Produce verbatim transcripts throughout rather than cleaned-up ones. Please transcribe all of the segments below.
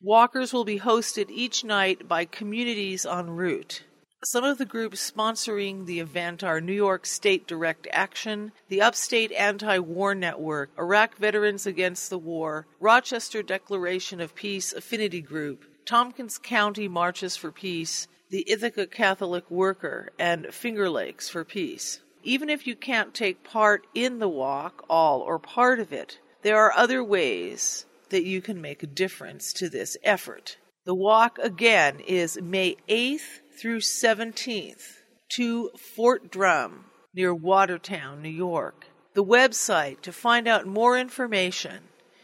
Walkers will be hosted each night by communities en route. Some of the groups sponsoring the event are New York State Direct Action, the Upstate Anti-War Network, Iraq Veterans Against the War, Rochester Declaration of Peace Affinity Group, Tompkins County Marches for Peace, the Ithaca Catholic Worker, and Finger Lakes for Peace. Even if you can't take part in the walk, all or part of it, there are other ways that you can make a difference to this effort. The walk, again, is May eighth through seventeenth to Fort Drum near Watertown, New York. The website to find out more information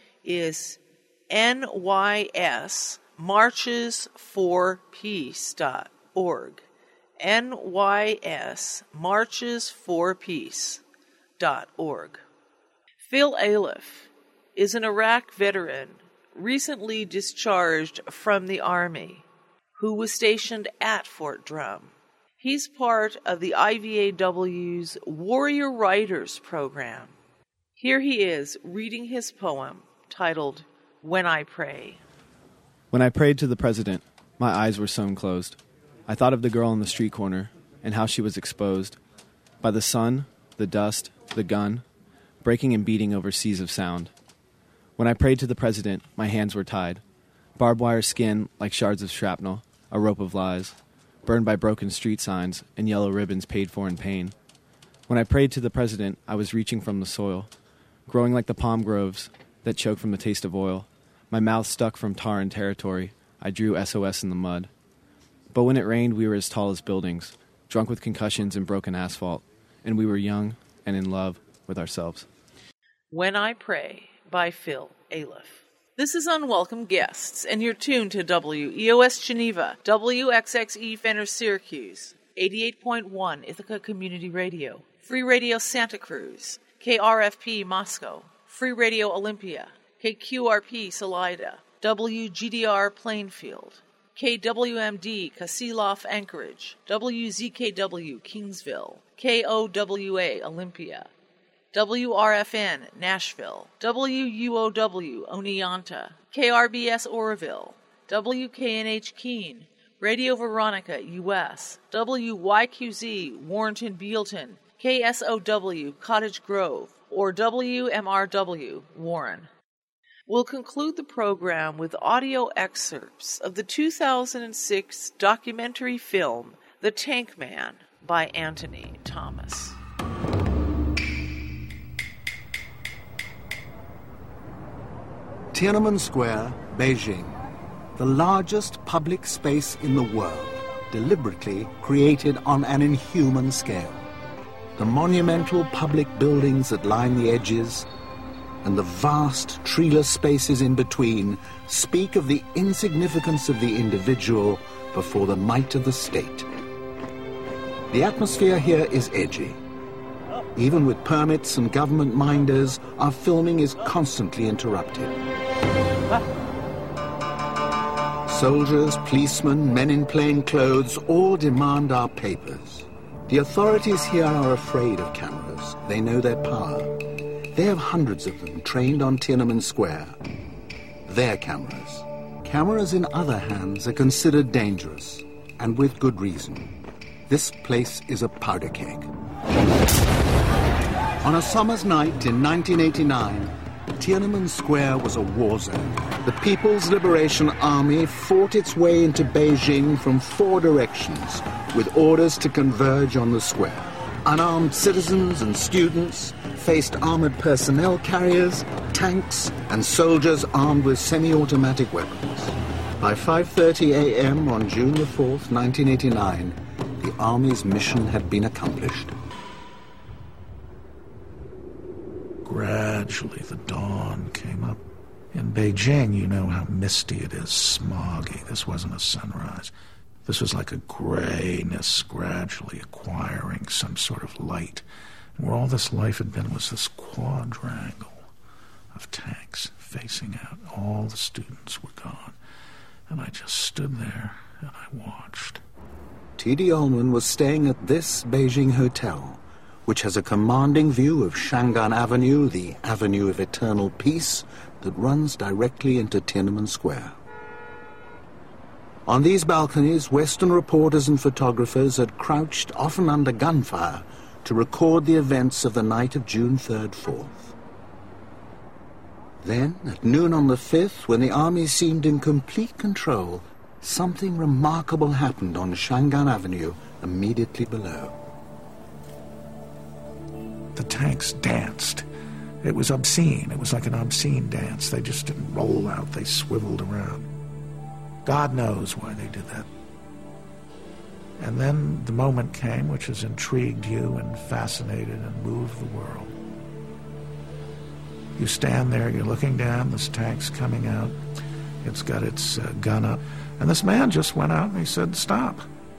is N Y S marches for peace dot org. N Y S marches for peace dot org. Phil Aliff is an Iraq veteran recently discharged from the Army who was stationed at Fort Drum. He's part of the I V A W's Warrior Writers program. Here he is reading his poem titled When I Pray. When I prayed to the president, my eyes were sewn closed. I thought of the girl on the street corner and how she was exposed by the sun, the dust, the gun, breaking and beating over seas of sound. When I prayed to the president, my hands were tied, barbed wire skin like shards of shrapnel, a rope of lies, burned by broken street signs and yellow ribbons paid for in pain. When I prayed to the president, I was reaching from the soil, growing like the palm groves that choke from the taste of oil. My mouth stuck from tar and territory. I drew S O S in the mud. But when it rained, we were as tall as buildings, drunk with concussions and broken asphalt, and we were young and in love with ourselves. When I Pray by Phil Aliff. This is Unwelcome Guests, and you're tuned to W E O S Geneva, W X X E Fenner Syracuse, eighty-eight point one Ithaca Community Radio, Free Radio Santa Cruz, K R F P Moscow, Free Radio Olympia, K Q R P Salida, W G D R Plainfield, K W M D Kasilof Anchorage, W Z K W Kingsville, K O W A Olympia, W R F N Nashville, W U O W Oneonta, K R B S Oroville, W K N H Keene, Radio Veronica U S, W Y Q Z Warrenton Bealton, K S O W Cottage Grove, or W M R W Warren. We'll conclude the program with audio excerpts of the two thousand six documentary film The Tank Man by Anthony Thomas. Tiananmen Square, Beijing, the largest public space in the world, deliberately created on an inhuman scale. The monumental public buildings that line the edges and the vast treeless spaces in between speak of the insignificance of the individual before the might of the state. The atmosphere here is edgy. Even with permits and government minders, our filming is constantly interrupted. Soldiers, policemen, men in plain clothes all demand our papers. The authorities here are afraid of cameras. They know their power. They have hundreds of them trained on Tiananmen Square. Their cameras. Cameras in other hands are considered dangerous, and with good reason. This place is a powder keg. On a summer's night in nineteen eighty-nine, Tiananmen Square was a war zone. The People's Liberation Army fought its way into Beijing from four directions, with orders to converge on the square. Unarmed citizens and students faced armored personnel carriers, tanks, and soldiers armed with semi-automatic weapons. By five thirty a.m. on June the fourth, nineteen eighty-nine, the Army's mission had been accomplished. Gradually, the dawn came up. In Beijing, you know how misty it is, smoggy. This wasn't a sunrise. This was like a grayness gradually acquiring some sort of light. And where all this life had been was this quadrangle of tanks facing out. All the students were gone. And I just stood there and I watched. T D Ullman was staying at this Beijing hotel, which has a commanding view of Shangan Avenue, the Avenue of Eternal Peace, that runs directly into Tiananmen Square. On these balconies, Western reporters and photographers had crouched, often under gunfire, to record the events of the night of June third, fourth. Then, at noon on the fifth, when the army seemed in complete control, something remarkable happened on Shangan Avenue, immediately below. The tanks danced. It was obscene. It was like an obscene dance. They just didn't roll out. They swiveled around. God knows why they did that. And then the moment came which has intrigued you and fascinated and moved the world. You stand there, you're looking down, this tank's coming out. It's got its uh, gun up. And this man just went out and he said, stop.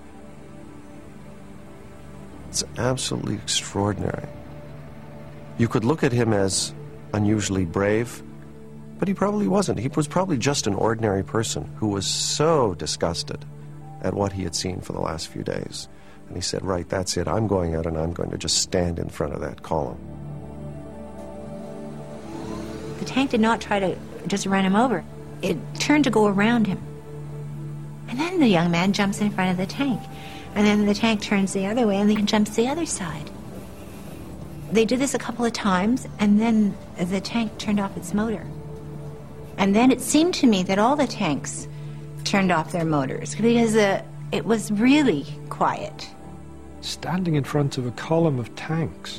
It's absolutely extraordinary. You could look at him as unusually brave, but he probably wasn't. He was probably just an ordinary person who was so disgusted at what he had seen for the last few days. And he said, right, that's it. I'm going out and I'm going to just stand in front of that column. The tank did not try to just run him over. It turned to go around him. And then the young man jumps in front of the tank. And then the tank turns the other way and then jumps the other side. They did this a couple of times, and then the tank turned off its motor. And then it seemed to me that all the tanks turned off their motors because uh, it was really quiet. Standing in front of a column of tanks.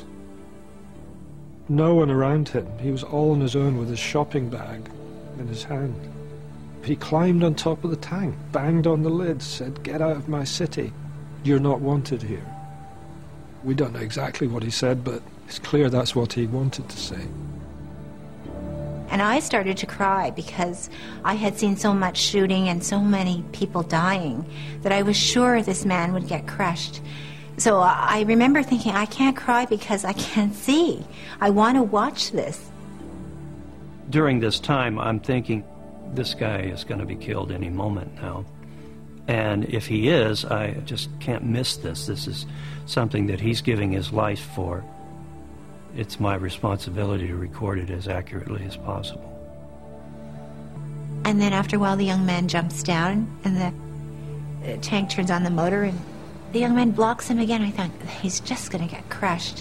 No one around him. He was all on his own with his shopping bag in his hand. He climbed on top of the tank, banged on the lid, said, "Get out of my city. You're not wanted here." We don't know exactly what he said, but it's clear that's what he wanted to say. And I started to cry because I had seen so much shooting and so many people dying that I was sure this man would get crushed. So I remember thinking, I can't cry because I can't see. I want to watch this. During this time, I'm thinking, this guy is going to be killed any moment now. And if he is, I just can't miss this. This is something that he's giving his life for. It's my responsibility to record it as accurately as possible. And then after a while, the young man jumps down, and the tank turns on the motor, and the young man blocks him again. I thought, he's just going to get crushed.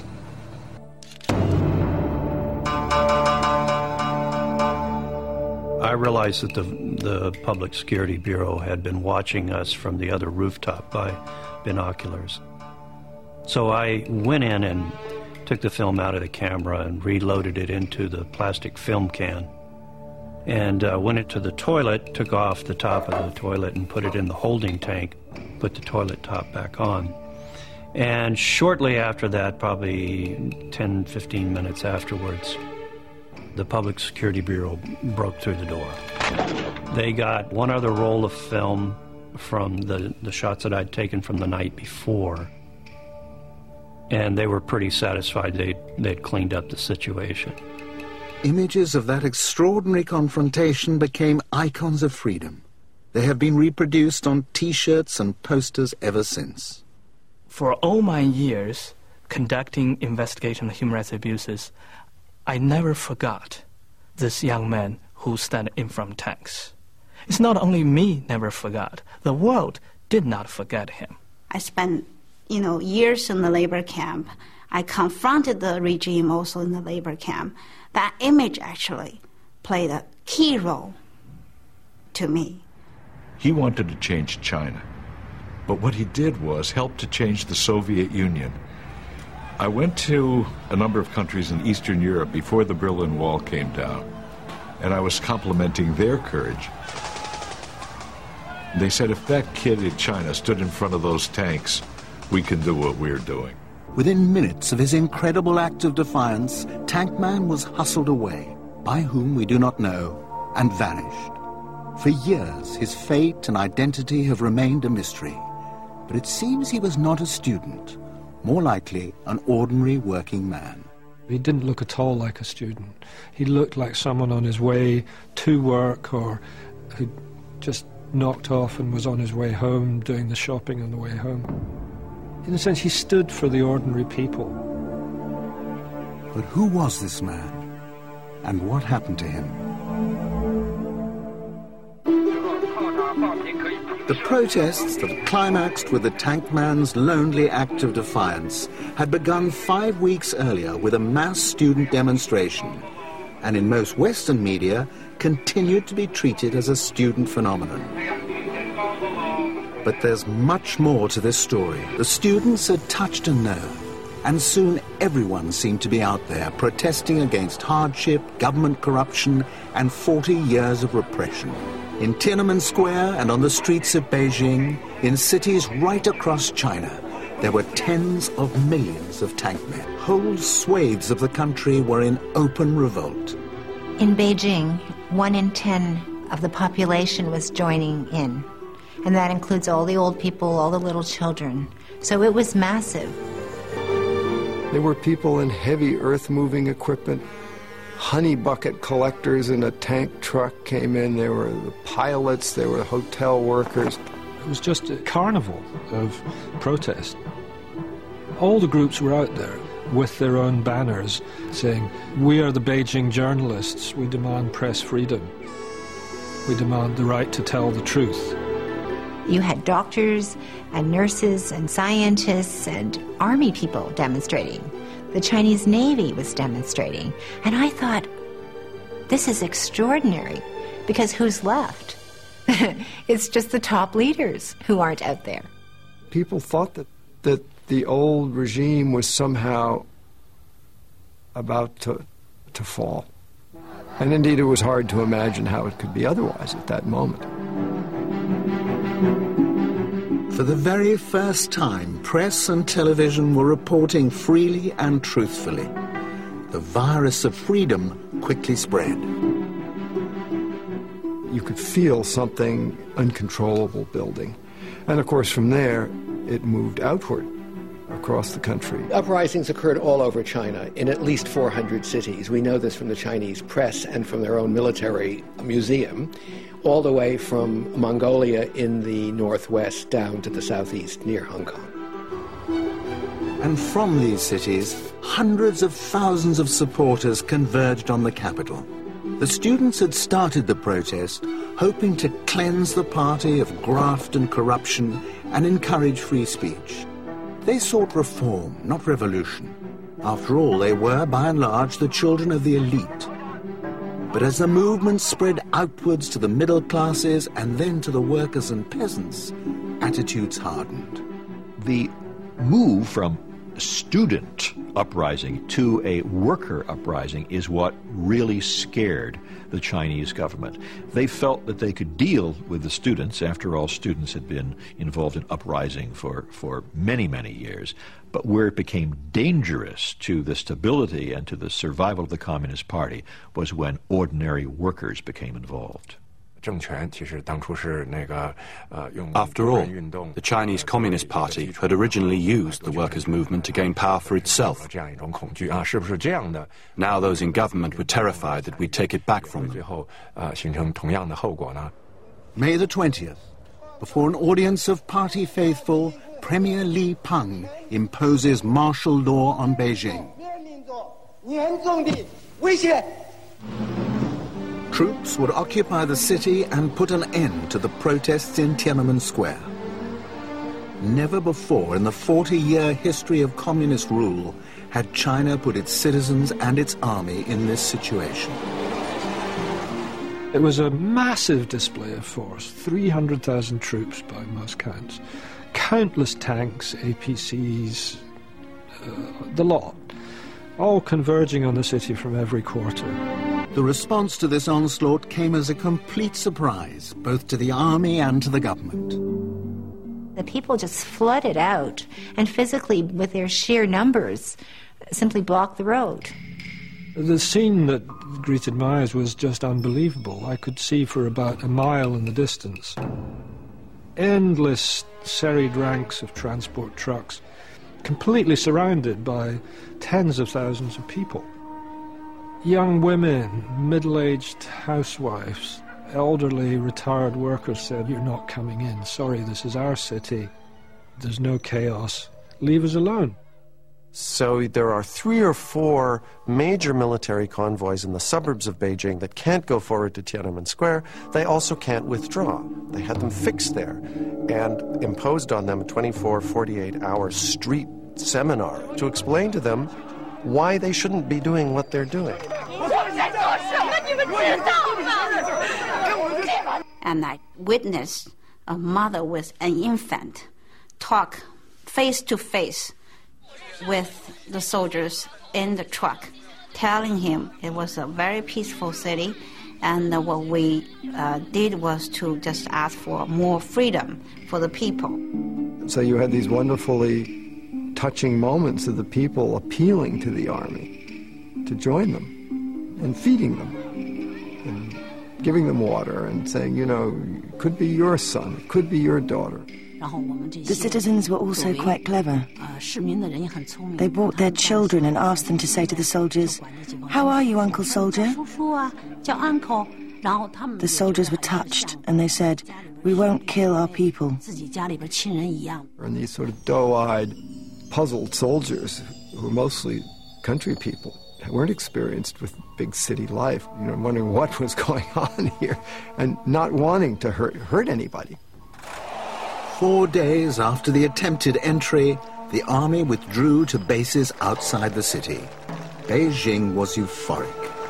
I realized that the, the Public Security Bureau had been watching us from the other rooftop by binoculars. So I went in and took the film out of the camera and reloaded it into the plastic film can. And uh, went into the toilet, took off the top of the toilet and put it in the holding tank, put the toilet top back on. And shortly after that, probably ten, fifteen minutes afterwards, the Public Security Bureau broke through the door. They got one other roll of film from the, the shots that I'd taken from the night before, and they were pretty satisfied they'd, they'd cleaned up the situation. Images of that extraordinary confrontation became icons of freedom. They have been reproduced on T-shirts and posters ever since. For all my years conducting investigation of human rights abuses, I never forgot this young man who stood in front of tanks. It's not only me never forgot. The world did not forget him. I spent, you know, years in the labor camp. I confronted the regime also in the labor camp. That image actually played a key role to me. He wanted to change China, but what he did was help to change the Soviet Union. I went to a number of countries in Eastern Europe before the Berlin Wall came down, and I was complimenting their courage. They said, if that kid in China stood in front of those tanks, we can do what we're doing. Within minutes of his incredible act of defiance, Tankman was hustled away, by whom we do not know, and vanished. For years, his fate and identity have remained a mystery, but it seems he was not a student, more likely an ordinary working man. He didn't look at all like a student. He looked like someone on his way to work or who just knocked off and was on his way home, doing the shopping on the way home. In a sense, he stood for the ordinary people. But who was this man? And what happened to him? The protests that climaxed with the tank man's lonely act of defiance had begun five weeks earlier with a mass student demonstration, and in most Western media continued to be treated as a student phenomenon. But there's much more to this story. The students had touched a nerve, and soon everyone seemed to be out there protesting against hardship, government corruption, and forty years of repression. In Tiananmen Square and on the streets of Beijing, in cities right across China, there were tens of millions of tank men. Whole swathes of the country were in open revolt. In Beijing, one in ten of the population was joining in, and that includes all the old people, all the little children. So it was massive. There were people in heavy earth-moving equipment. Honey bucket collectors in a tank truck came in. There were the pilots, there were hotel workers. It was just a carnival of protest. All the groups were out there with their own banners saying, "We are the Beijing journalists. We demand press freedom. We demand the right to tell the truth." You had doctors and nurses and scientists and army people demonstrating. The Chinese Navy was demonstrating. And I thought, this is extraordinary, because who's left? It's just the top leaders who aren't out there. People thought that, that the old regime was somehow about to, to fall. And indeed, it was hard to imagine how it could be otherwise at that moment. For the very first time, press and television were reporting freely and truthfully. The virus of freedom quickly spread. You could feel something uncontrollable building. And of course, from there, it moved outward across the country. Uprisings occurred all over China, in at least four hundred cities. We know this from the Chinese press and from their own military museum, all the way from Mongolia in the northwest down to the southeast near Hong Kong. And from these cities, hundreds of thousands of supporters converged on the capital. The students had started the protest hoping to cleanse the party of graft and corruption and encourage free speech. They sought reform, not revolution. After all, they were, by and large, the children of the elite. But as the movement spread outwards to the middle classes and then to the workers and peasants, attitudes hardened. The move from student uprising to a worker uprising is what really scared the Chinese government. They felt that they could deal with the students. After all, students had been involved in uprising for, for many, many years. But where it became dangerous to the stability and to the survival of the Communist Party was when ordinary workers became involved. After all, the Chinese Communist Party had originally used the workers' movement to gain power for itself. Now those in government were terrified that we'd take it back from them. May the twentieth, before an audience of party faithful, Premier Li Peng imposes martial law on Beijing. Troops would occupy the city and put an end to the protests in Tiananmen Square. Never before in the forty-year history of communist rule had China put its citizens and its army in this situation. It was a massive display of force, three hundred thousand troops by most counts, countless tanks, A P Cs, uh, the lot, all converging on the city from every quarter. The response to this onslaught came as a complete surprise, both to the army and to the government. The people just flooded out, and physically, with their sheer numbers, simply blocked the road. The scene that greeted my eyes was just unbelievable. I could see for about a mile in the distance endless serried ranks of transport trucks, completely surrounded by tens of thousands of people. Young women, middle-aged housewives, elderly, retired workers said, "You're not coming in. Sorry, this is our city. There's no chaos. Leave us alone." So there are three or four major military convoys in the suburbs of Beijing that can't go forward to Tiananmen Square. They also can't withdraw. They had them fixed there and imposed on them a twenty-four, forty-eight hour street seminar to explain to them why they shouldn't be doing what they're doing. And I witnessed a mother with an infant talk face to face with the soldiers in the truck, telling him it was a very peaceful city, and uh, what we uh, did was to just ask for more freedom for the people. So you had these wonderfully touching moments of the people appealing to the army to join them and feeding them and giving them water and saying, you know, it could be your son, it could be your daughter. The citizens were also quite clever. They brought their children and asked them to say to the soldiers, "How are you, Uncle Soldier?" The soldiers were touched, and they said, "We won't kill our people." And these sort of doe-eyed, puzzled soldiers, who were mostly country people, weren't experienced with big city life, you know, wondering what was going on here, and not wanting to hurt, hurt anybody. Four days after the attempted entry, the army withdrew to bases outside the city. Beijing was euphoric.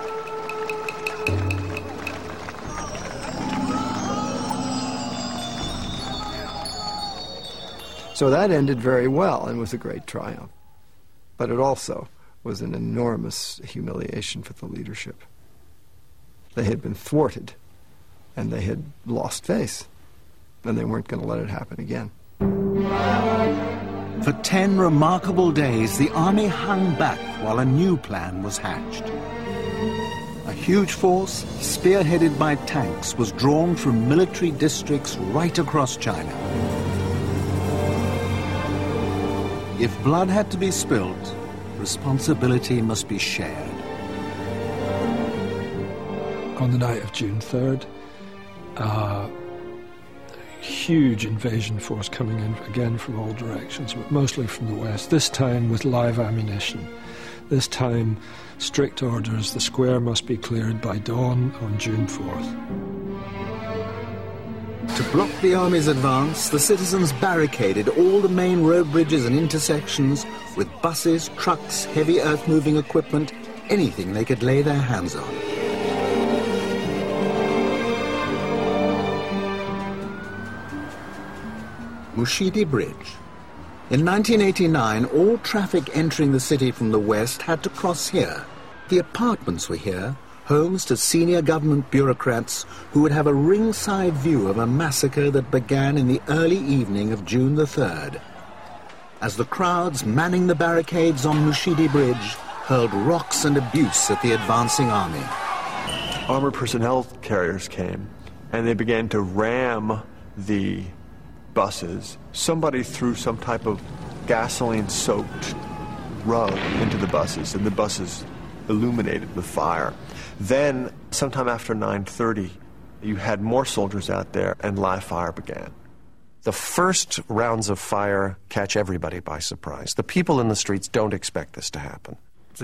So that ended very well and was a great triumph. But it also was an enormous humiliation for the leadership. They had been thwarted, and they had lost face, and they weren't going to let it happen again. For ten remarkable days, the army hung back while a new plan was hatched. A huge force, spearheaded by tanks, was drawn from military districts right across China. If blood had to be spilt, responsibility must be shared. On the night of June third, uh, huge invasion force coming in again from all directions, but mostly from the west, this time with live ammunition. This time, strict orders: the square must be cleared by dawn on June fourth. To block the army's advance, the citizens barricaded all the main road bridges and intersections with buses, trucks, heavy earth-moving equipment, anything they could lay their hands on. Mushidi Bridge. In nineteen eighty-nine, all traffic entering the city from the west had to cross here. The apartments were here, homes to senior government bureaucrats who would have a ringside view of a massacre that began in the early evening of June the third. As the crowds manning the barricades on Mushidi Bridge hurled rocks and abuse at the advancing army. Armored personnel carriers came, and they began to ram the buses. Somebody threw some type of gasoline-soaked rug into the buses, and the buses illuminated with fire. Then, sometime after nine thirty, you had more soldiers out there, and live fire began. The first rounds of fire catch everybody by surprise. The people in the streets don't expect this to happen.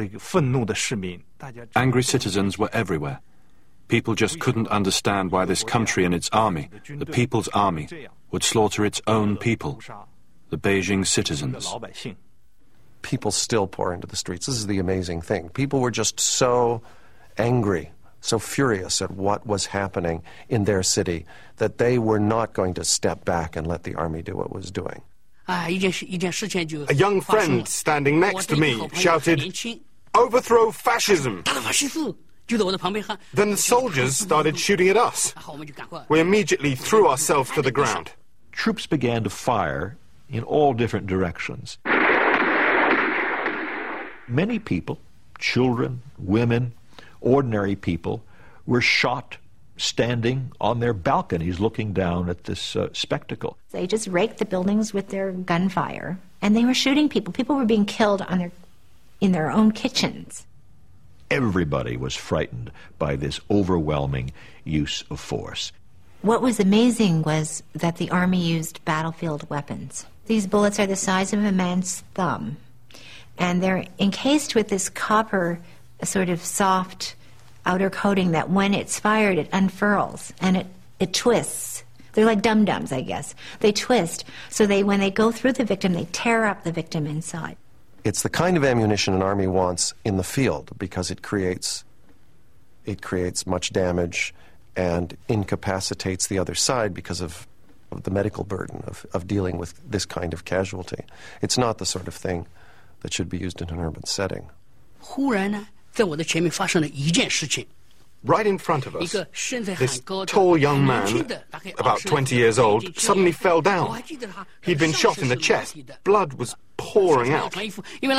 Angry citizens were everywhere. People just couldn't understand why this country and its army, the People's Army, would slaughter its own people, the Beijing citizens. People still pour into the streets. This is the amazing thing. People were just so angry, so furious at what was happening in their city that they were not going to step back and let the army do what it was doing. A young friend standing next to me shouted, "Overthrow fascism!" Then the soldiers started shooting at us. We immediately threw ourselves to the ground. Troops began to fire in all different directions. Many people, children, women, ordinary people, were shot standing on their balconies looking down at this uh, spectacle. They just raked the buildings with their gunfire, and they were shooting people. People were being killed on their, in their own kitchens. Everybody was frightened by this overwhelming use of force. What was amazing was that the army used battlefield weapons. These bullets are the size of a man's thumb, And they're encased with this copper, sort of soft outer coating that when it's fired, it unfurls and it, it twists. They're like dum-dums, I guess. They twist, so they when they go through the victim, they tear up the victim inside. It's the kind of ammunition an army wants in the field because it creates, it creates much damage and incapacitates the other side because of, of the medical burden of, of dealing with this kind of casualty. It's not the sort of thing that should be used in an urban setting. 忽然呢，在我的前面发生了一件事情。 Right in front of us, this tall young man, about twenty years old, suddenly fell down. He'd been shot in the chest. Blood was pouring out. We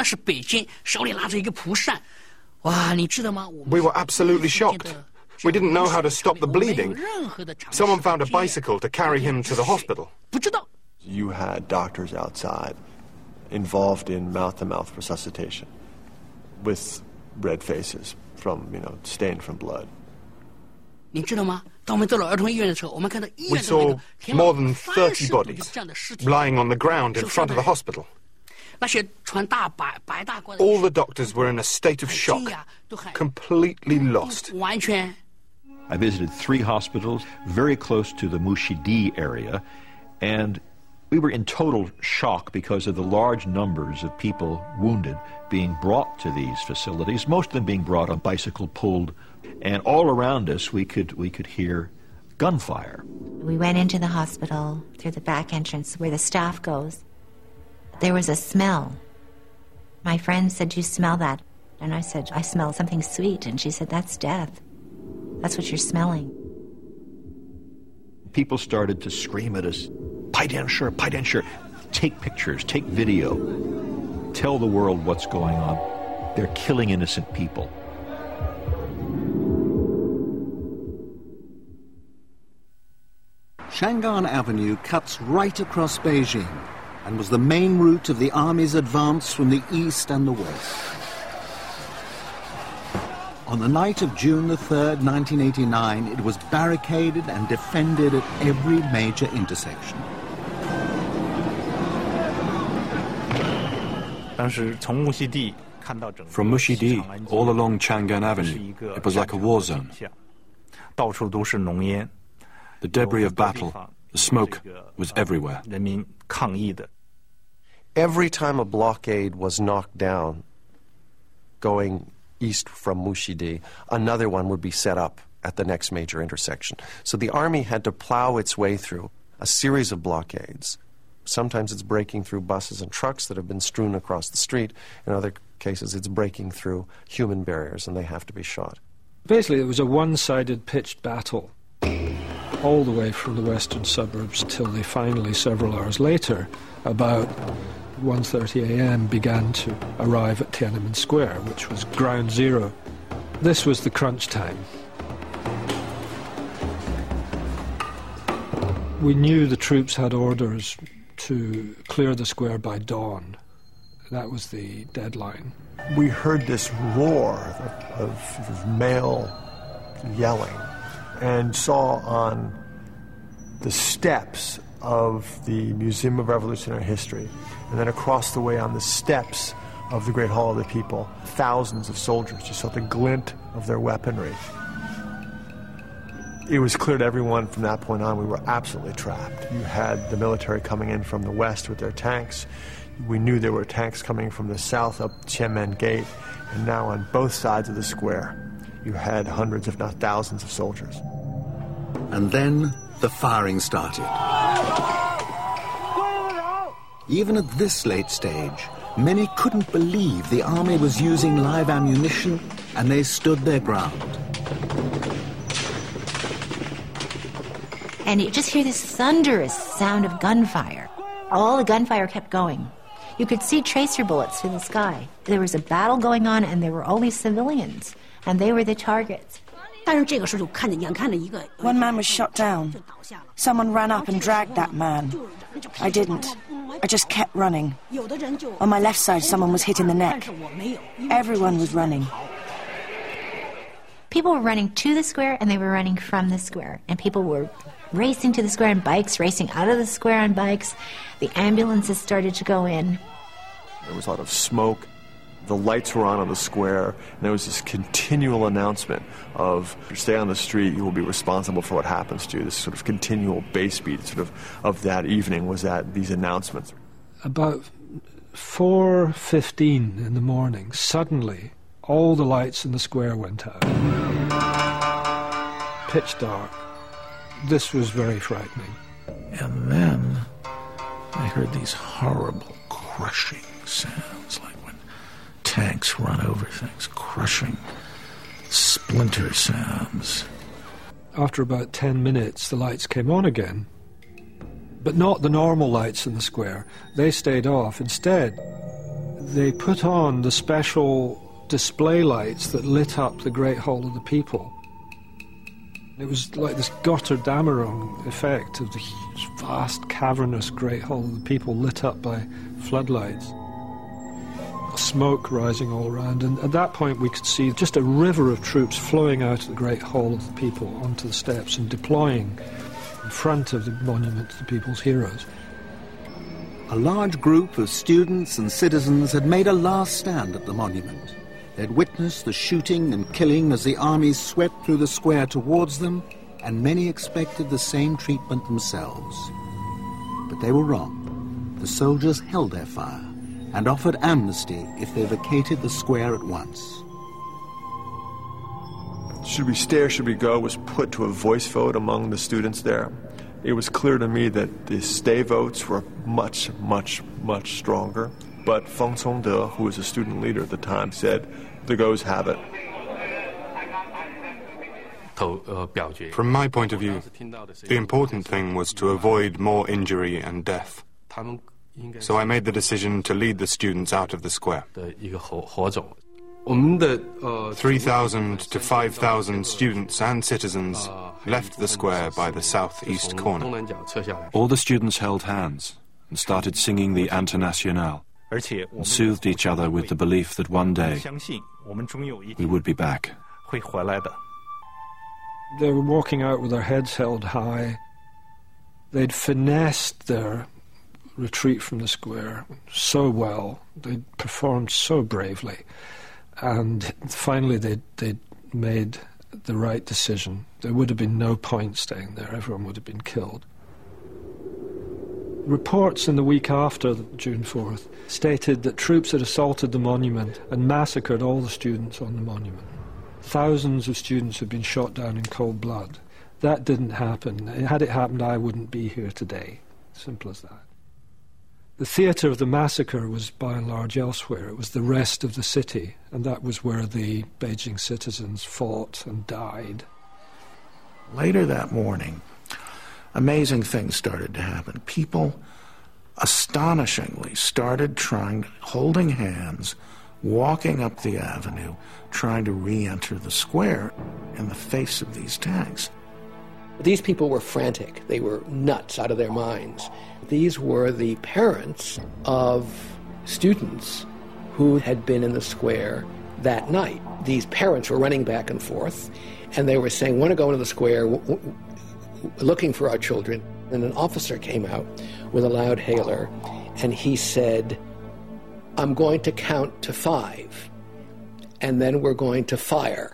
were absolutely shocked. We didn't know how to stop the bleeding. Someone found a bicycle to carry him to the hospital. You had doctors outside involved in mouth-to-mouth resuscitation with red faces. From, you know, stained from blood. We saw more than thirty bodies lying on the ground in front of the hospital. All the doctors were in a state of shock, completely lost. I visited three hospitals very close to the Mushidi area, and we were in total shock because of the large numbers of people wounded being brought to these facilities, most of them being brought on bicycle pulled, and all around us we could we could hear gunfire. We went into the hospital through the back entrance where the staff goes. There was a smell. My friend said, "Do you smell that?" And I said, "I smell something sweet." And she said, "That's death. That's what you're smelling." People started to scream at us, "Pai Dianshi, Pai Dianshi, take pictures, take video. Tell the world what's going on. They're killing innocent people." Shangan Avenue cuts right across Beijing and was the main route of the army's advance from the east and the west. On the night of June the third, nineteen eighty-nine, it was barricaded and defended at every major intersection. From Mushidi, all along Chang'an Avenue, it was like a war zone. The debris of battle, the smoke was everywhere. Every time a blockade was knocked down, going east from Mushidi, another one would be set up at the next major intersection. So the army had to plow its way through a series of blockades. Sometimes it's breaking through buses and trucks that have been strewn across the street. In other cases, it's breaking through human barriers, and they have to be shot. Basically, it was a one-sided pitched battle all the way from the western suburbs till they finally, several hours later, about one thirty a m, began to arrive at Tiananmen Square, which was ground zero. This was the crunch time. We knew the troops had orders to clear the square by dawn. That was the deadline. We heard this roar of, of male yelling and saw on the steps of the Museum of Revolutionary History, and then across the way on the steps of the Great Hall of the People, thousands of soldiers. You saw the glint of their weaponry. It was clear to everyone from that point on we were absolutely trapped. You had the military coming in from the west with their tanks. We knew there were tanks coming from the south up Tiananmen Gate, and now on both sides of the square you had hundreds, if not thousands, of soldiers. And then the firing started. Even at this late stage, many couldn't believe the army was using live ammunition, and they stood their ground. And you just hear this thunderous sound of gunfire. All the gunfire kept going. You could see tracer bullets through the sky. There was a battle going on, and there were only civilians, and they were the targets. One man was shot down. Someone ran up and dragged that man. I didn't. I just kept running. On my left side, someone was hit in the neck. Everyone was running. People were running to the square, and they were running from the square. And people were racing to the square on bikes, racing out of the square on bikes. The ambulances started to go in. There was a lot of smoke The lights were on on the square, and there was this continual announcement of, stay on the street, you will be responsible for what happens to you. This sort of continual bass beat sort of, of that evening was that these announcements. About four fifteen in the morning, suddenly all the lights in the square went out. Pitch dark. This was very frightening. And then I heard these horrible crushing sounds, like when tanks run over things, crushing splinter sounds. After about ten minutes, the lights came on again. But not the normal lights in the square. They stayed off. Instead, they put on the special display lights that lit up the Great Hall of the People. It was like this Götterdämmerung effect of the vast, cavernous Great Hall of the People lit up by floodlights. Smoke rising all around, and at that point we could see just a river of troops flowing out of the Great Hall of the People onto the steps and deploying in front of the monument to the people's heroes. A large group of students and citizens had made a last stand at the monument. They'd witnessed the shooting and killing as the armies swept through the square towards them, and many expected the same treatment themselves. But they were wrong. The soldiers held their fire and offered amnesty if they vacated the square at once. Should we stay or should we go was put to a voice vote among the students there. It was clear to me that the stay votes were much, much, much stronger. But Feng Congde, who was a student leader at the time, said, the goes have it. From my point of view, the important thing was to avoid more injury and death. So I made the decision to lead the students out of the square. three thousand to five thousand students and citizens left the square by the southeast corner. All the students held hands and started singing the Internationale, and soothed each other with the belief that one day we would be back. They were walking out with their heads held high. They'd finessed their retreat from the square so well. They'd performed so bravely. And finally they'd, they'd made the right decision. There would have been no point staying there. Everyone would have been killed. Reports in the week after June fourth stated that troops had assaulted the monument and massacred all the students on the monument. Thousands of students had been shot down in cold blood. That didn't happen. Had it happened, I wouldn't be here today. Simple as that. The theatre of the massacre was by and large elsewhere. It was the rest of the city, and that was where the Beijing citizens fought and died. Later that morning, amazing things started to happen. People astonishingly started trying, holding hands, walking up the avenue, trying to re-enter the square in the face of these tanks. These people were frantic. They were nuts out of their minds. These were the parents of students who had been in the square that night. These parents were running back and forth, and they were saying, want to go into the square, w- w- looking for our children. And an officer came out with a loud hailer, and he said, I'm going to count to five, and then we're going to fire.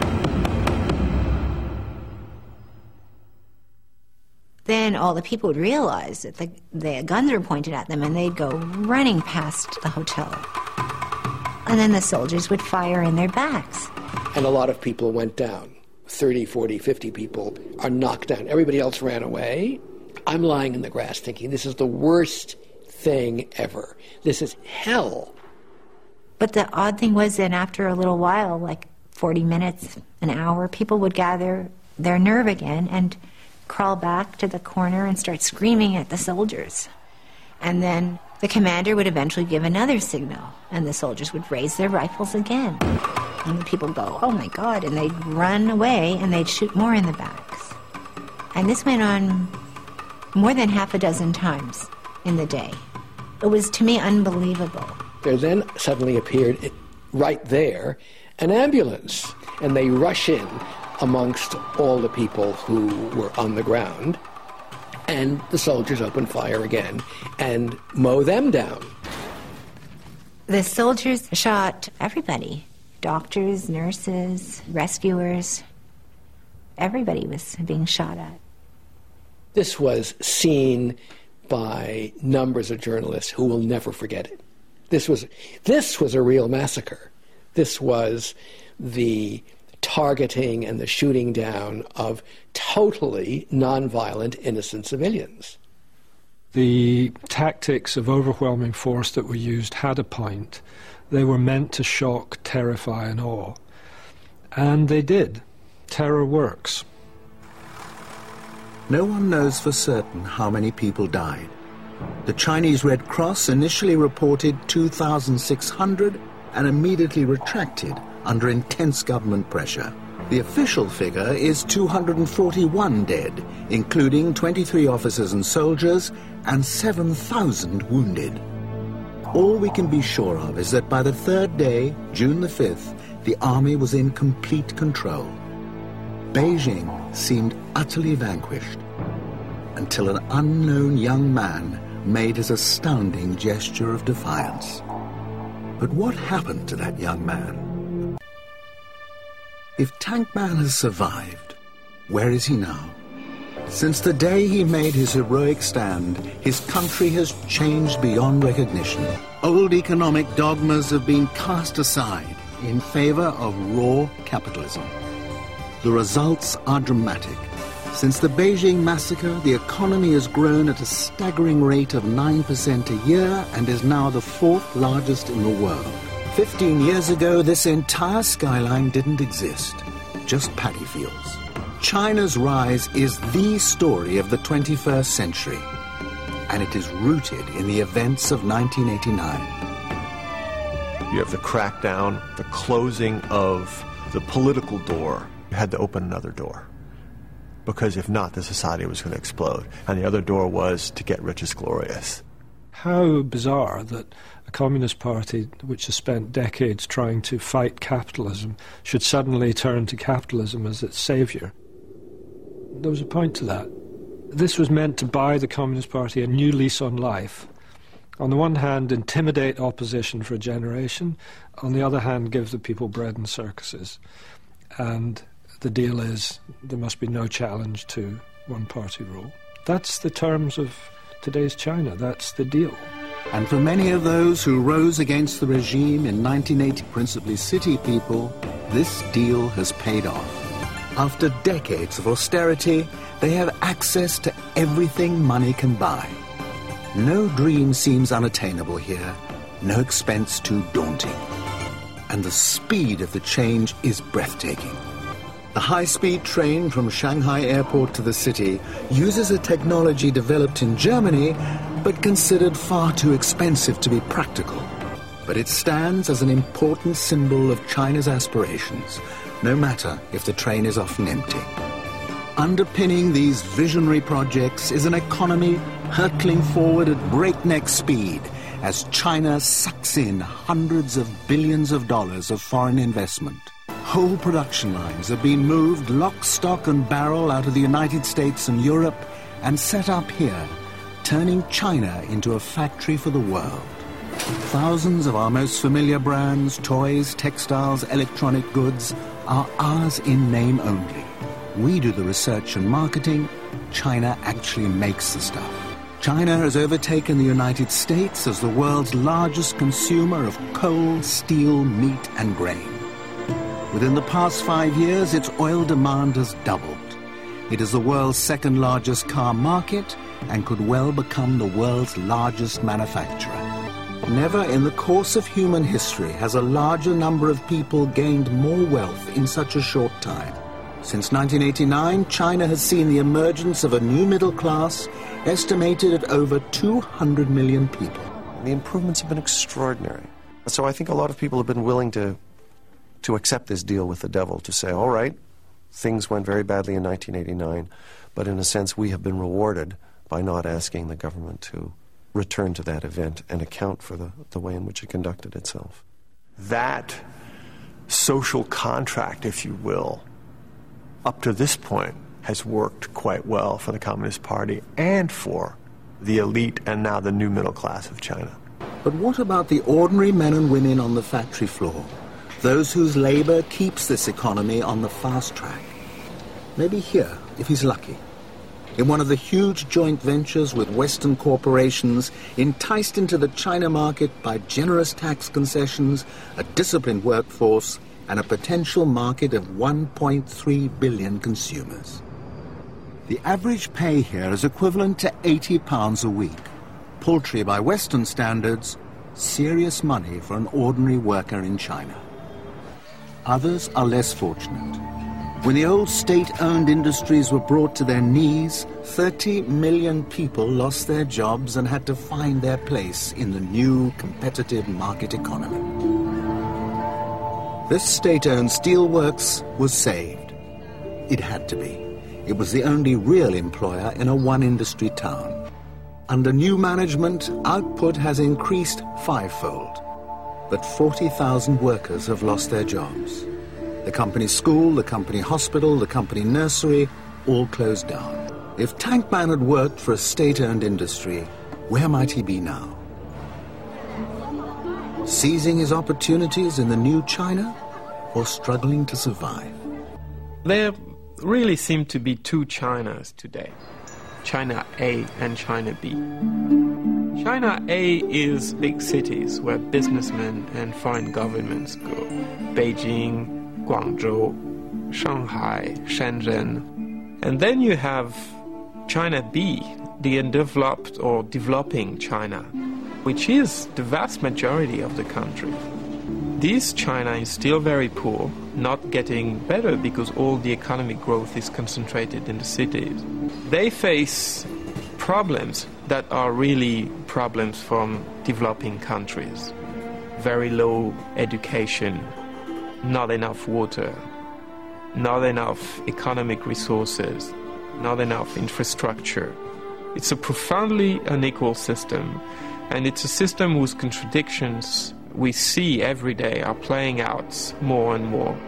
Then all the people would realize that the, the guns were pointed at them, and they'd go running past the hotel. And then the soldiers would fire in their backs. And a lot of people went down. thirty, forty, fifty people are knocked down. Everybody else ran away. I'm lying in the grass thinking, this is the worst thing ever. This is hell. But the odd thing was that after a little while, like forty minutes, an hour, people would gather their nerve again and crawl back to the corner and start screaming at the soldiers. And then the commander would eventually give another signal, and the soldiers would raise their rifles again. And the people go, oh my God, and they'd run away and they'd shoot more in the backs. And this went on more than half a dozen times in the day. It was, to me, unbelievable. There then suddenly appeared, right there, an ambulance, and they rush in amongst all the people who were on the ground, and the soldiers open fire again and mow them down. The soldiers shot everybody. Doctors, nurses, rescuers. Everybody was being shot at. This was seen by numbers of journalists who will never forget it. This was, this was a real massacre. This was the targeting and the shooting down of totally nonviolent, innocent civilians. The tactics of overwhelming force that were used had a point. They were meant to shock, terrify, and awe. And they did. Terror works. No one knows for certain how many people died. The Chinese Red Cross initially reported two thousand six hundred and immediately retracted under intense government pressure. The official figure is two hundred forty-one dead, including twenty-three officers and soldiers, and seven thousand wounded. All we can be sure of is that by the third day, June the fifth, the army was in complete control. Beijing seemed utterly vanquished, until an unknown young man made his astounding gesture of defiance. But what happened to that young man? If Tank Man has survived, where is he now? Since the day he made his heroic stand, his country has changed beyond recognition. Old economic dogmas have been cast aside in favor of raw capitalism. The results are dramatic. Since the Beijing massacre, the economy has grown at a staggering rate of nine percent a year and is now the fourth largest in the world. Fifteen years ago, this entire skyline didn't exist, just paddy fields. China's rise is the story of the twenty-first century, and it is rooted in the events of nineteen eighty-nine. You have the crackdown, the closing of the political door. You had to open another door, because if not, the society was going to explode. And the other door was to get rich is glorious. How bizarre that a Communist Party, which has spent decades trying to fight capitalism, should suddenly turn to capitalism as its saviour. There was a point to that. This was meant to buy the Communist Party a new lease on life. On the one hand, intimidate opposition for a generation. On the other hand, give the people bread and circuses. And the deal is there must be no challenge to one-party rule. That's the terms of today's China. That's the deal. And for many of those who rose against the regime in nineteen eighty, principally city people, this deal has paid off. After decades of austerity, they have access to everything money can buy. No dream seems unattainable here, no expense too daunting. And the speed of the change is breathtaking. The high-speed train from Shanghai Airport to the city uses a technology developed in Germany, but considered far too expensive to be practical. But it stands as an important symbol of China's aspirations, no matter if the train is often empty. Underpinning these visionary projects is an economy hurtling forward at breakneck speed as China sucks in hundreds of billions of dollars of foreign investment. Whole production lines have been moved lock, stock and barrel out of the United States and Europe and set up here, turning China into a factory for the world. Thousands of our most familiar brands, toys, textiles, electronic goods, are ours in name only. We do the research and marketing. China actually makes the stuff. China has overtaken the United States as the world's largest consumer of coal, steel, meat and grain. Within the past five years, its oil demand has doubled. It is the world's second largest car market and could well become the world's largest manufacturer. Never in the course of human history has a larger number of people gained more wealth in such a short time. Since nineteen eighty-nine, China has seen the emergence of a new middle class estimated at over two hundred million people. The improvements have been extraordinary. So I think a lot of people have been willing to, to accept this deal with the devil, to say, all right, things went very badly in nineteen eighty-nine, but in a sense we have been rewarded by not asking the government to return to that event and account for the, the way in which it conducted itself. That social contract, if you will, up to this point has worked quite well for the Communist Party and for the elite and now the new middle class of China. But what about the ordinary men and women on the factory floor? Those whose labor keeps this economy on the fast track? Maybe here, if he's lucky. In one of the huge joint ventures with Western corporations, enticed into the China market by generous tax concessions, a disciplined workforce, and a potential market of one point three billion consumers. The average pay here is equivalent to eighty pounds a week. Paltry by Western standards, serious money for an ordinary worker in China. Others are less fortunate. When the old state-owned industries were brought to their knees, thirty million people lost their jobs and had to find their place in the new competitive market economy. This state-owned steelworks was saved. It had to be. It was the only real employer in a one-industry town. Under new management, output has increased fivefold. But forty thousand workers have lost their jobs. The company school, the company hospital, the company nursery, all closed down. If Tankman had worked for a state-owned industry, where might he be now? Seizing his opportunities in the new China, or struggling to survive? There really seem to be two Chinas today. China A and China B. China A is big cities where businessmen and foreign governments go. Beijing, Guangzhou, Shanghai, Shenzhen. And then you have China B, the undeveloped or developing China, which is the vast majority of the country. This China is still very poor, not getting better because all the economic growth is concentrated in the cities. They face problems that are really problems from developing countries. Very low education, not enough water, not enough economic resources, not enough infrastructure. It's a profoundly unequal system, and it's a system whose contradictions we see every day are playing out more and more.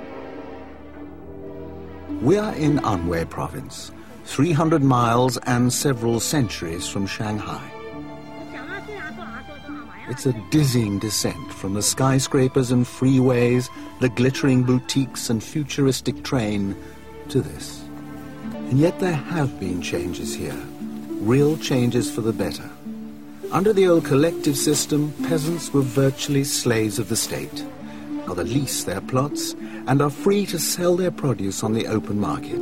We are in Anhui province, three hundred miles and several centuries from Shanghai. It's a dizzying descent from the skyscrapers and freeways, the glittering boutiques and futuristic train, to this. And yet there have been changes here, real changes for the better. Under the old collective system, peasants were virtually slaves of the state. Now they lease their plots and are free to sell their produce on the open market.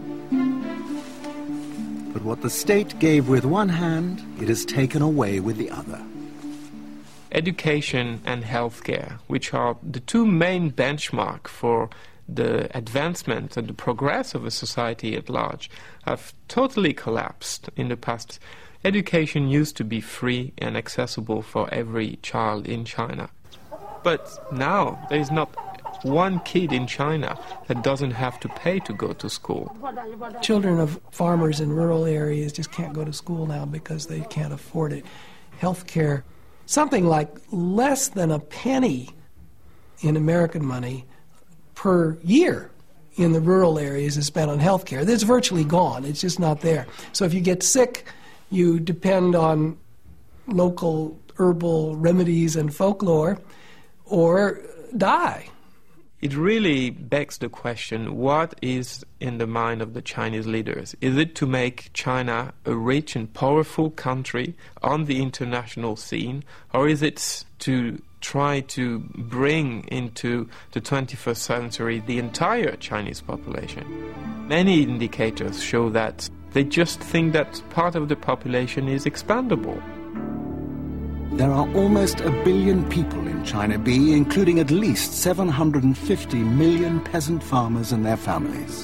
But what the state gave with one hand, it has taken away with the other. Education and healthcare, which are the two main benchmarks for the advancement and the progress of a society at large, have totally collapsed in the past. Education used to be free and accessible for every child in China. But now there is not one kid in China that doesn't have to pay to go to school. Children of farmers in rural areas just can't go to school now because they can't afford it. Healthcare, something like less than a penny in American money per year in the rural areas is spent on healthcare. It's virtually gone. It's just not there. So if you get sick, you depend on local herbal remedies and folklore, or die. It really begs the question, what is in the mind of the Chinese leaders? Is it to make China a rich and powerful country on the international scene, or is it to try to bring into the twenty-first century the entire Chinese population? Many indicators show that they just think that part of the population is expandable. There are almost a billion people in China B, including at least seven hundred fifty million peasant farmers and their families.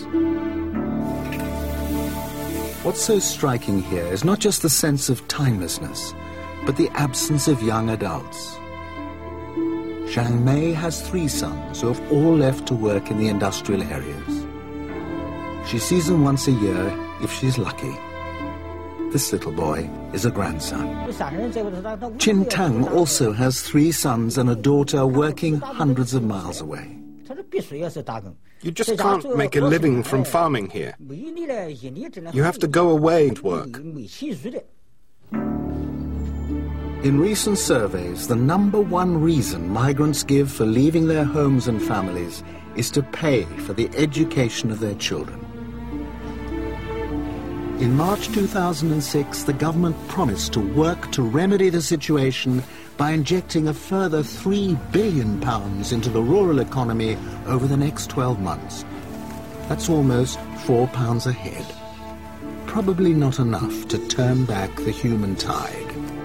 What's so striking here is not just the sense of timelessness, but the absence of young adults. Zhang Mei has three sons who have all left to work in the industrial areas. She sees them once a year if she's lucky. This little boy is a grandson. Qin Tang also has three sons and a daughter working hundreds of miles away. You just can't make a living from farming here. You have to go away and work. In recent surveys, the number one reason migrants give for leaving their homes and families is to pay for the education of their children. In March two thousand six, the government promised to work to remedy the situation by injecting a further three billion pounds into the rural economy over the next twelve months. That's almost four pounds a head. Probably not enough to turn back the human tide.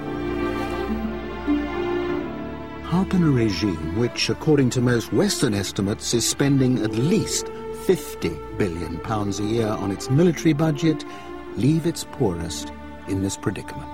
How can a regime which, according to most Western estimates, is spending at least fifty billion pounds a year on its military budget, leave its poorest in this predicament?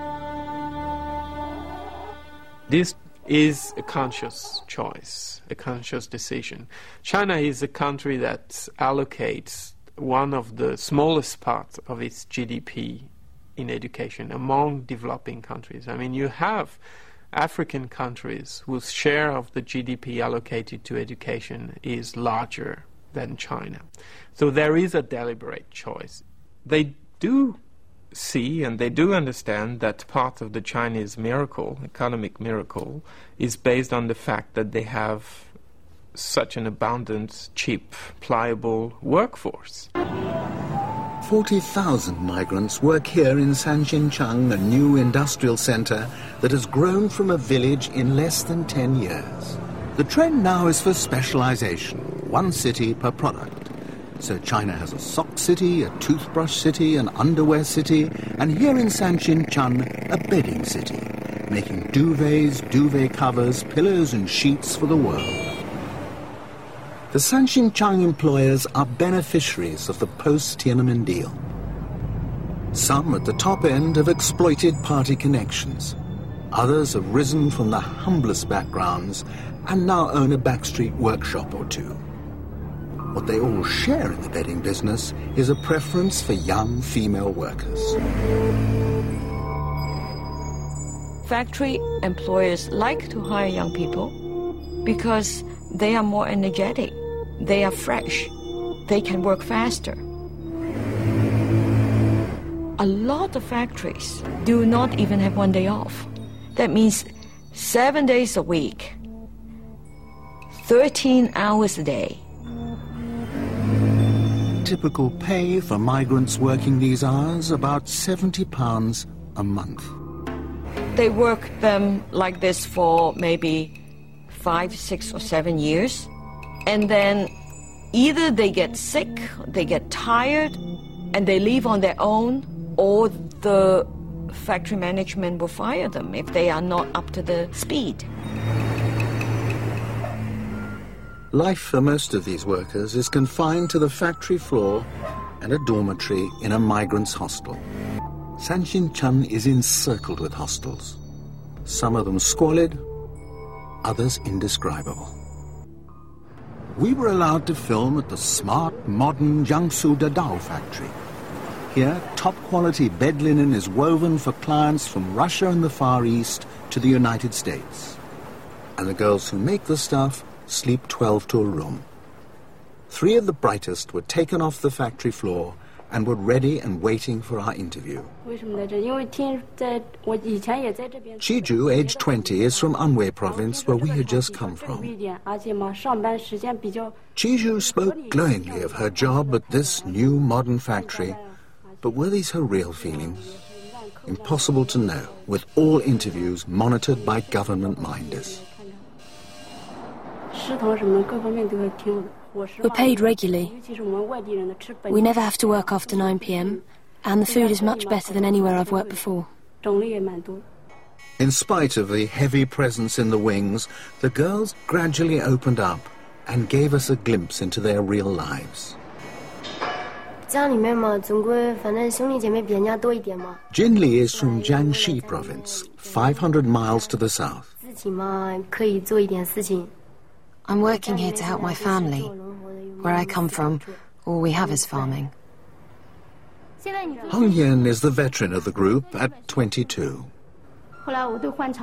This is a conscious choice, a conscious decision. China is a country that allocates one of the smallest parts of its G D P in education among developing countries. I mean, you have African countries whose share of the G D P allocated to education is larger than China. So there is a deliberate choice. They do see and they do understand that part of the Chinese miracle, economic miracle, is based on the fact that they have such an abundant, cheap, pliable workforce. forty thousand migrants work here in Sanxinchang, a new industrial centre that has grown from a village in less than ten years. The trend now is for specialisation, one city per product. So China has a sock city, a toothbrush city, an underwear city, and here in Sanxinchang, a bedding city, making duvets, duvet covers, pillows and sheets for the world. The Sanxinchang employers are beneficiaries of the post-Tiananmen deal. Some at the top end have exploited party connections. Others have risen from the humblest backgrounds and now own a backstreet workshop or two. What they all share in the bedding business is a preference for young female workers. Factory employers like to hire young people because they are more energetic, they are fresh, they can work faster. A lot of factories do not even have one day off. That means seven days a week, thirteen hours a day. Typical pay for migrants working these hours, about seventy pounds a month. They work them like this for maybe five, six, or seven years. And then either they get sick, they get tired, and they leave on their own, or the factory management will fire them if they are not up to the speed. Life for most of these workers is confined to the factory floor and a dormitory in a migrants' hostel. Sanxinchang is encircled with hostels. Some of them squalid, others indescribable. We were allowed to film at the smart, modern Jiangsu Dadao factory. Here, top-quality bed linen is woven for clients from Russia and the Far East to the United States. And the girls who make the stuff sleep twelve to a room. Three of the brightest were taken off the factory floor and were ready and waiting for our interview. Chiju, aged twenty, is from Anhui province, where we had just come from. Chiju spoke glowingly of her job at this new modern factory, but were these her real feelings? Impossible to know, with all interviews monitored by government minders. We're paid regularly. We never have to work after nine p m, and the food is much better than anywhere I've worked before. In spite of the heavy presence in the wings, the girls gradually opened up and gave us a glimpse into their real lives. Jinli is from Jiangxi province, five hundred miles to the south. I'm working here to help my family. Where I come from, all we have is farming. Hong Yen is the veteran of the group at twenty-two. I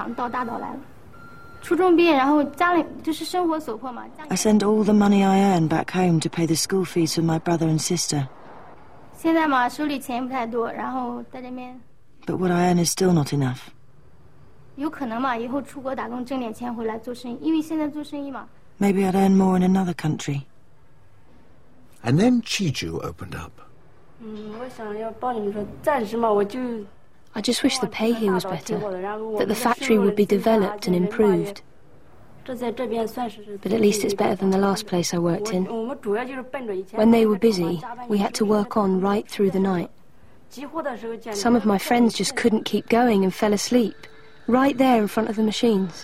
send all the money I earn back home to pay the school fees for my brother and sister. But what I earn is still not enough. Maybe I'd earn more in another country. And then Chiju opened up. I just wish the pay here was better, that the factory would be developed and improved. But at least it's better than the last place I worked in. When they were busy, we had to work on right through the night. Some of my friends just couldn't keep going and fell asleep, right there in front of the machines.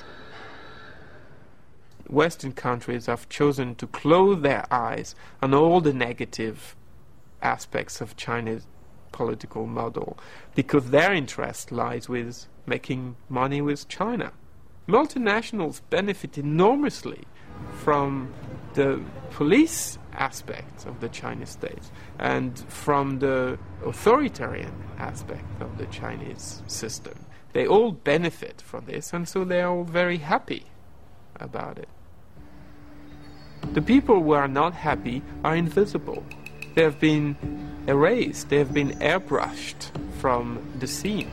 Western countries have chosen to close their eyes on all the negative aspects of China's political model because their interest lies with making money with China. Multinationals benefit enormously from the police aspects of the Chinese state and from the authoritarian aspect of the Chinese system. They all benefit from this, and so they are all very happy about it. The people who are not happy are invisible. They have been erased, they have been airbrushed from the scene.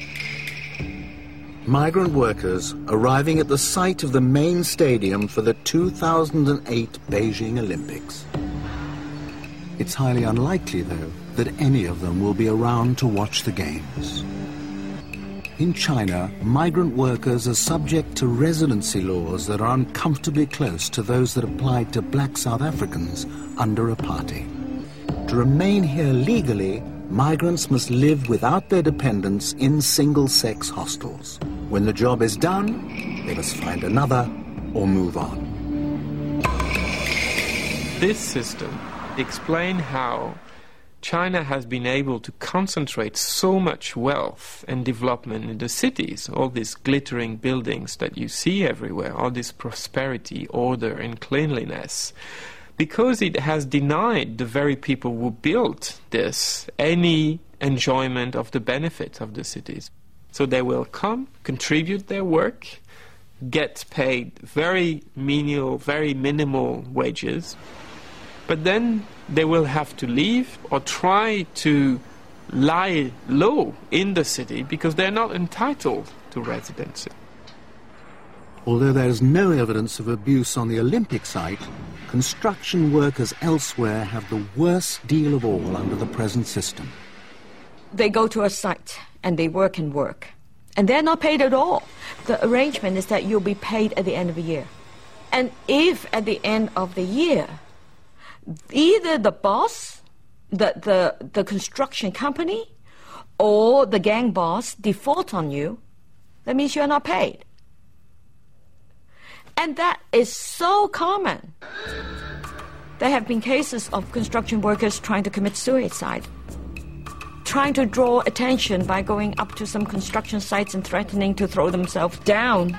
Migrant workers arriving at the site of the main stadium for the two thousand eight Beijing Olympics. It's highly unlikely, though, that any of them will be around to watch the games. In China, migrant workers are subject to residency laws that are uncomfortably close to those that applied to black South Africans under apartheid. To remain here legally, migrants must live without their dependents in single-sex hostels. When the job is done, they must find another or move on. This system explains how China has been able to concentrate so much wealth and development in the cities, all these glittering buildings that you see everywhere, all this prosperity, order and cleanliness, because it has denied the very people who built this any enjoyment of the benefits of the cities. So they will come, contribute their work, get paid very menial, very minimal wages, but then they will have to leave or try to lie low in the city because they're not entitled to residency. Although there is no evidence of abuse on the Olympic site, construction workers elsewhere have the worst deal of all under the present system. They go to a site and they work and work, and they're not paid at all. The arrangement is that you'll be paid at the end of the year. And if at the end of the year, either the boss, the, the, the construction company, or the gang boss default on you, that means you're not paid. And that is so common. There have been cases of construction workers trying to commit suicide, trying to draw attention by going up to some construction sites and threatening to throw themselves down.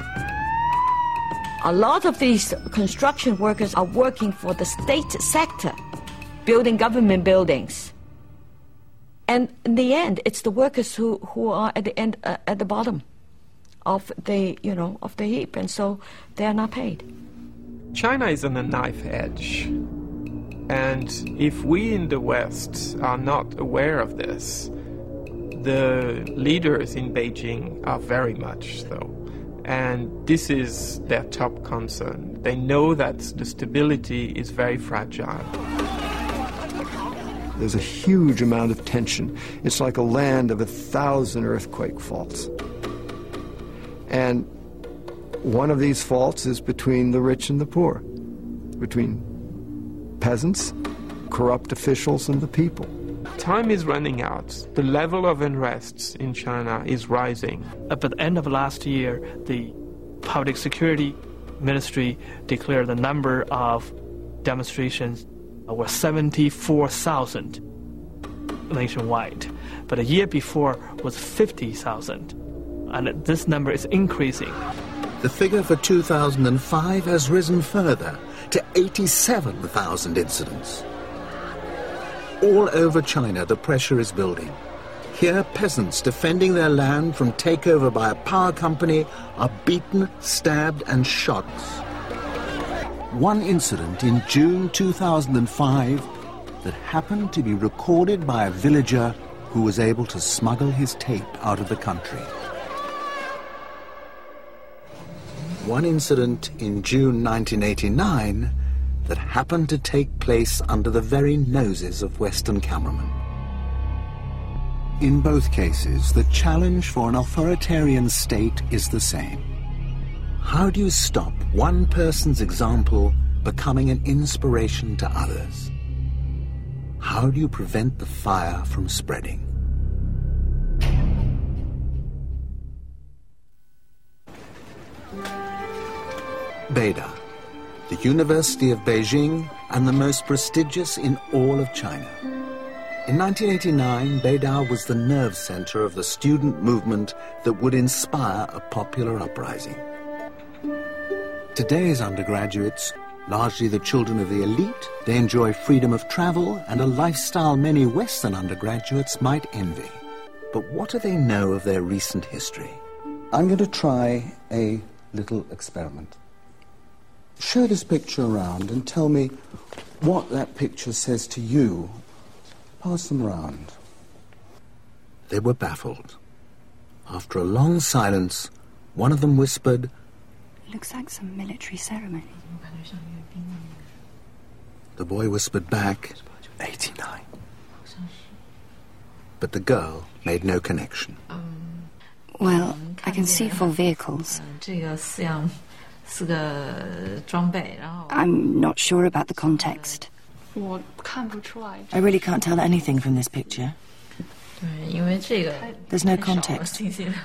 A lot of these construction workers are working for the state sector, building government buildings. And in the end, it's the workers who, who are at the end, uh, at the bottom of the, you know, of the heap, and so they are not paid. China is on a knife edge. And if we in the West are not aware of this, the leaders in Beijing are very much so. And this is their top concern. They know that the stability is very fragile. There's a huge amount of tension. It's like a land of a thousand earthquake faults. And one of these faults is between the rich and the poor, between peasants, corrupt officials, and the people. Time is running out. The level of unrest in China is rising. At the end of last year, the Public Security Ministry declared the number of demonstrations was seventy-four thousand nationwide, but a year before was fifty thousand, and this number is increasing. The figure for two thousand five has risen further to eighty-seven thousand incidents. All over China, the pressure is building. Here, peasants defending their land from takeover by a power company are beaten, stabbed, and shot. One incident in June two thousand five that happened to be recorded by a villager who was able to smuggle his tape out of the country. one incident in June nineteen eighty-nine that happened to take place under the very noses of Western cameramen. In both cases, the challenge for an authoritarian state is the same. How do you stop one person's example becoming an inspiration to others? How do you prevent the fire from spreading? Beida, the University of Beijing and the most prestigious in all of China. In nineteen eighty-nine, Beida was the nerve center of the student movement that would inspire a popular uprising. Today's undergraduates, largely the children of the elite, they enjoy freedom of travel and a lifestyle many Western undergraduates might envy. But what do they know of their recent history? I'm going to try a little experiment. Show this picture around and tell me what that picture says to you. Pass them around. They were baffled. After a long silence, one of them whispered, "Looks like some military ceremony." The boy whispered back, eighty-nine. But the girl made no connection. Well, I can see four vehicles. I'm not sure about the context. I really can't tell anything from this picture. There's no context.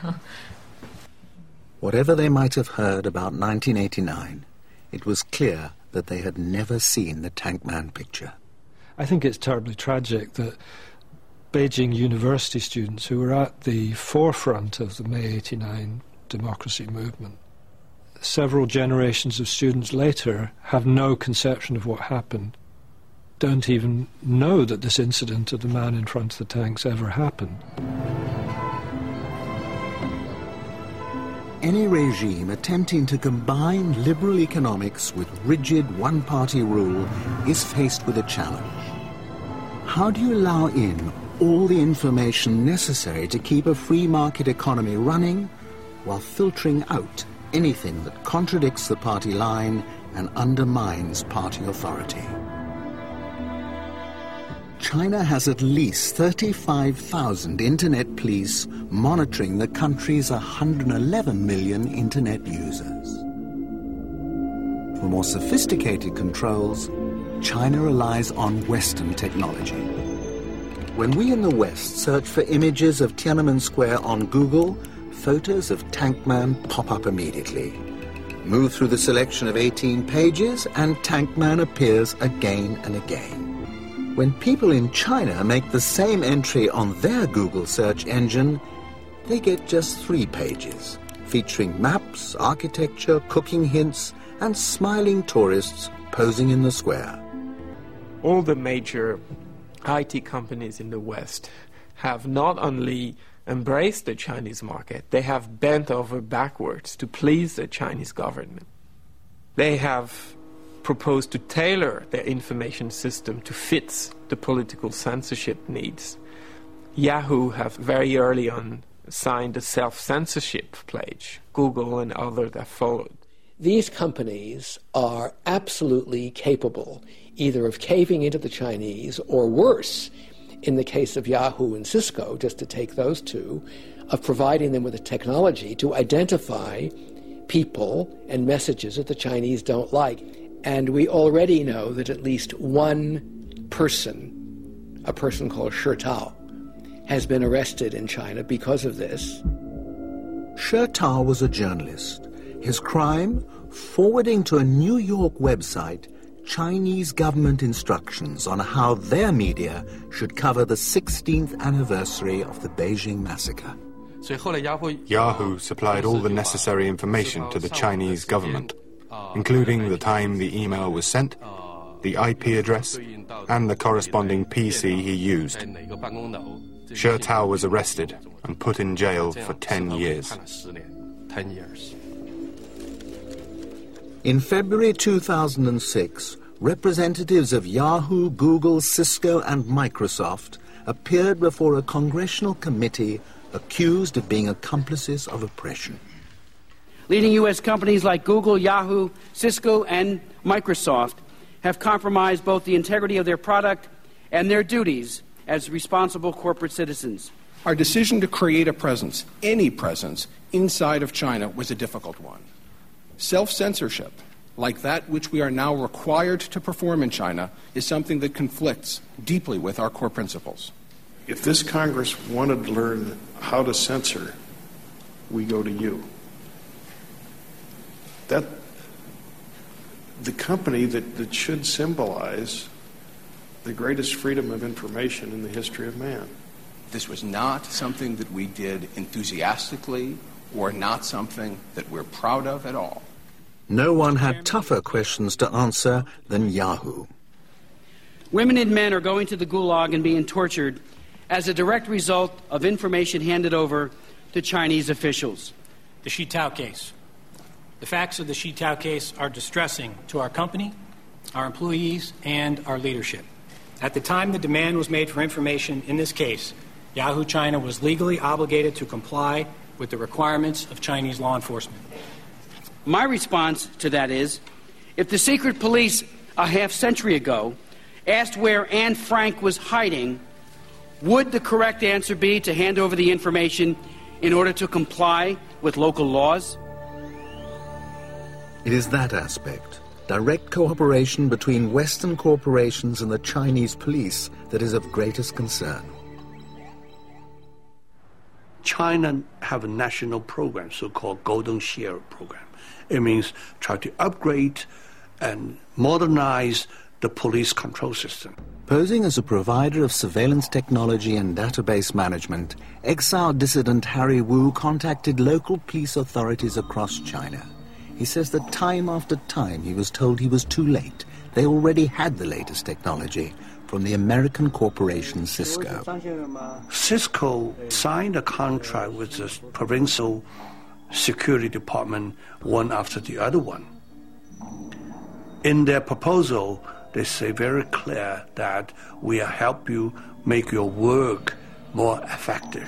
Whatever they might have heard about nineteen eighty-nine, it was clear that they had never seen the Tank Man picture. I think it's terribly tragic that Beijing University students who were at the forefront of the May eighty-nine democracy movement, several generations of students later have no conception of what happened, don't even know that this incident of the man in front of the tanks ever happened. Any regime attempting to combine liberal economics with rigid one-party rule is faced with a challenge. How do you allow in all the information necessary to keep a free market economy running while filtering out anything that contradicts the party line and undermines party authority? China has at least thirty-five thousand internet police monitoring the country's one hundred eleven million internet users. For more sophisticated controls, China relies on Western technology. When we in the West search for images of Tiananmen Square on Google, photos of Tank Man pop up immediately. Move through the selection of eighteen pages and Tank Man appears again and again. When people in China make the same entry on their Google search engine, they get just three pages, featuring maps, architecture, cooking hints, and smiling tourists posing in the square. All the major I T companies in the West have not only embraced the Chinese market, they have bent over backwards to please the Chinese government. They have proposed to tailor their information system to fit the political censorship needs. Yahoo have very early on signed a self-censorship pledge. Google and others have followed. These companies are absolutely capable either of caving into the Chinese or worse, in the case of Yahoo and Cisco, just to take those two, of providing them with the technology to identify people and messages that the Chinese don't like. And we already know that at least one person, a person called Shi Tao, has been arrested in China because of this. Shi Tao was a journalist. His crime? Forwarding to a New York website Chinese government instructions on how their media should cover the sixteenth anniversary of the Beijing massacre. Yahoo supplied all the necessary information to the Chinese government, including the time the email was sent, the I P address, and the corresponding P C he used. Shi Tao was arrested and put in jail for ten years. In February two thousand six, representatives of Yahoo, Google, Cisco, and Microsoft appeared before a congressional committee accused of being accomplices of oppression. Leading U S companies like Google, Yahoo, Cisco, and Microsoft have compromised both the integrity of their product and their duties as responsible corporate citizens. Our decision to create a presence, any presence, inside of China was a difficult one. Self-censorship, like that which we are now required to perform in China, is something that conflicts deeply with our core principles. If this Congress wanted to learn how to censor, we go to you. That the company that, that should symbolize the greatest freedom of information in the history of man. This was not something that we did enthusiastically or not something that we're proud of at all. No one had tougher questions to answer than Yahoo. Women and men are going to the gulag and being tortured as a direct result of information handed over to Chinese officials. The Shitao case. The facts of the Shitao case are distressing to our company, our employees, and our leadership. At the time the demand was made for information in this case, Yahoo China was legally obligated to comply with the requirements of Chinese law enforcement. My response to that is, if the secret police a half century ago asked where Anne Frank was hiding, would the correct answer be to hand over the information in order to comply with local laws? It is that aspect, direct cooperation between Western corporations and the Chinese police, that is of greatest concern. China have a national program, so-called Golden Share program. It means try to upgrade and modernize the police control system. Posing as a provider of surveillance technology and database management, exiled dissident Harry Wu contacted local police authorities across China. He says that time after time he was told he was too late. They already had the latest technology from the American corporation Cisco. Cisco signed a contract with the provincial security department one after the other one. In their proposal, they say very clear that we will help you make your work more effective.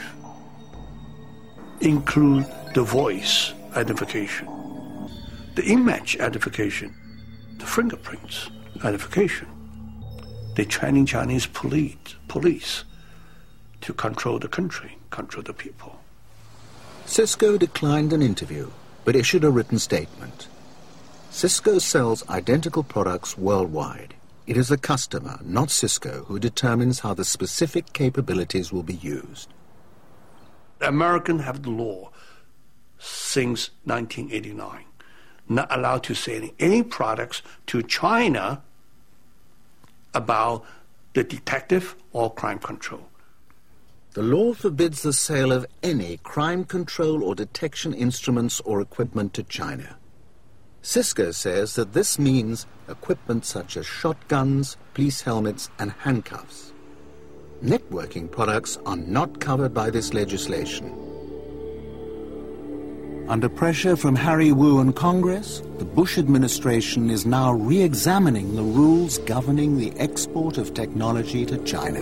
Include the voice identification, the image identification, the fingerprints identification. They're training Chinese police, police to control the country, control the people. Cisco declined an interview, but issued a written statement. Cisco sells identical products worldwide. It is the customer, not Cisco, who determines how the specific capabilities will be used. The Americans have the law since nineteen eighty-nine, not allowed to sell any products to China about the detective or crime control. The law forbids the sale of any crime control or detection instruments or equipment to China. Cisco says that this means equipment such as shotguns, police helmets, and handcuffs. Networking products are not covered by this legislation. Under pressure from Harry Wu and Congress, the Bush administration is now re-examining the rules governing the export of technology to China.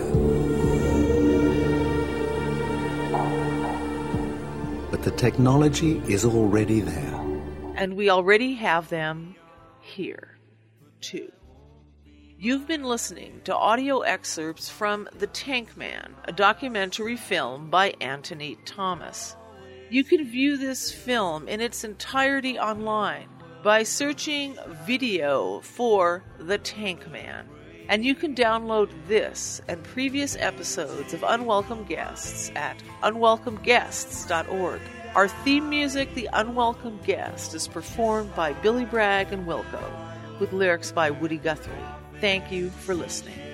But the technology is already there. And we already have them here, too. You've been listening to audio excerpts from The Tank Man, a documentary film by Anthony Thomas. You can view this film in its entirety online by searching video for The Tank Man. And you can download this and previous episodes of Unwelcome Guests at unwelcome guests dot org. Our theme music, The Unwelcome Guest, is performed by Billy Bragg and Wilco, with lyrics by Woody Guthrie. Thank you for listening.